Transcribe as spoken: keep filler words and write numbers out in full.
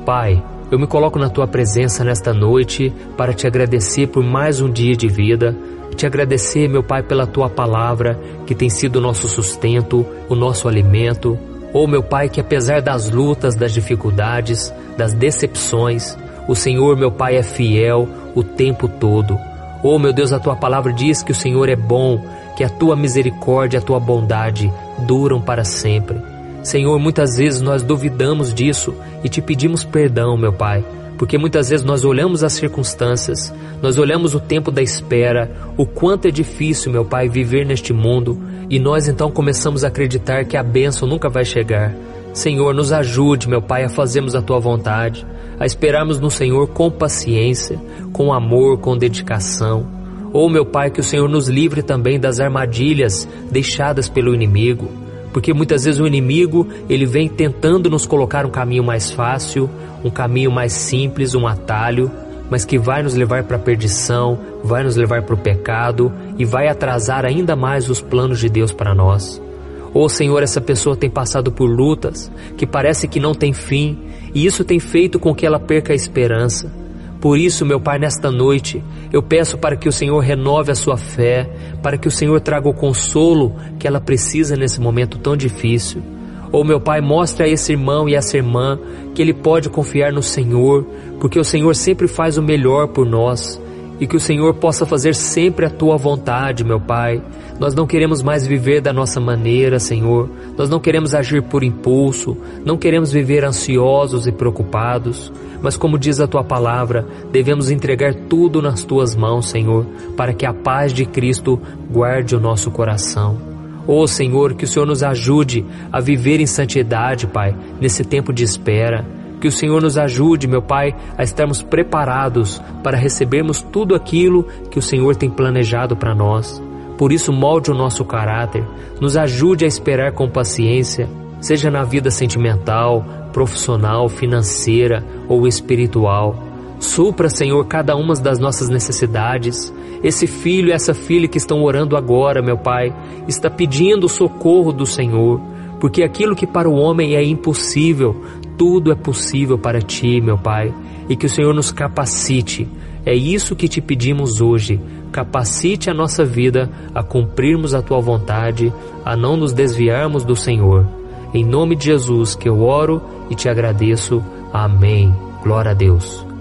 Pai, eu me coloco na Tua presença nesta noite para Te agradecer por mais um dia de vida, Te agradecer, meu Pai, pela Tua palavra, que tem sido o nosso sustento, o nosso alimento. Oh, meu Pai, que apesar das lutas, das dificuldades, das decepções, o Senhor, meu Pai, é fiel o tempo todo. Oh, meu Deus, a Tua palavra diz que o Senhor é bom, que a Tua misericórdia e a Tua bondade duram para sempre. Senhor, muitas vezes nós duvidamos disso e Te pedimos perdão, meu Pai, porque muitas vezes nós olhamos as circunstâncias, nós olhamos o tempo da espera, o quanto é difícil, meu Pai, viver neste mundo, e nós então começamos a acreditar que a bênção nunca vai chegar. Senhor, nos ajude, meu Pai, a fazermos a Tua vontade, a esperarmos no Senhor com paciência, com amor, com dedicação. Oh, meu Pai, que o Senhor nos livre também das armadilhas deixadas pelo inimigo, porque muitas vezes o inimigo, ele vem tentando nos colocar um caminho mais fácil, um caminho mais simples, um atalho, mas que vai nos levar para a perdição, vai nos levar para o pecado e vai atrasar ainda mais os planos de Deus para nós. Oh, Senhor, essa pessoa tem passado por lutas que parece que não tem fim, e isso tem feito com que ela perca a esperança. Por isso, meu Pai, nesta noite, eu peço para que o Senhor renove a sua fé, para que o Senhor traga o consolo que ela precisa nesse momento tão difícil. Oh, meu Pai, mostre a esse irmão e essa irmã que ele pode confiar no Senhor, porque o Senhor sempre faz o melhor por nós, e que o Senhor possa fazer sempre a Tua vontade, meu Pai. Nós não queremos mais viver da nossa maneira, Senhor. Nós não queremos agir por impulso, não queremos viver ansiosos e preocupados, mas como diz a Tua palavra, devemos entregar tudo nas Tuas mãos, Senhor, para que a paz de Cristo guarde o nosso coração. Oh, Senhor, que o Senhor nos ajude a viver em santidade, Pai, nesse tempo de espera. Que o Senhor nos ajude, meu Pai, a estarmos preparados para recebermos tudo aquilo que o Senhor tem planejado para nós. Por isso, molde o nosso caráter, nos ajude a esperar com paciência, seja na vida sentimental, profissional, financeira ou espiritual. Supra, Senhor, cada uma das nossas necessidades. Esse filho e essa filha que estão orando agora, meu Pai, está pedindo o socorro do Senhor, porque aquilo que para o homem é impossível, tudo é possível para Ti, meu Pai, e que o Senhor nos capacite. É isso que Te pedimos hoje, capacite a nossa vida a cumprirmos a Tua vontade, a não nos desviarmos do Senhor. Em nome de Jesus que eu oro e Te agradeço. Amém. Glória a Deus.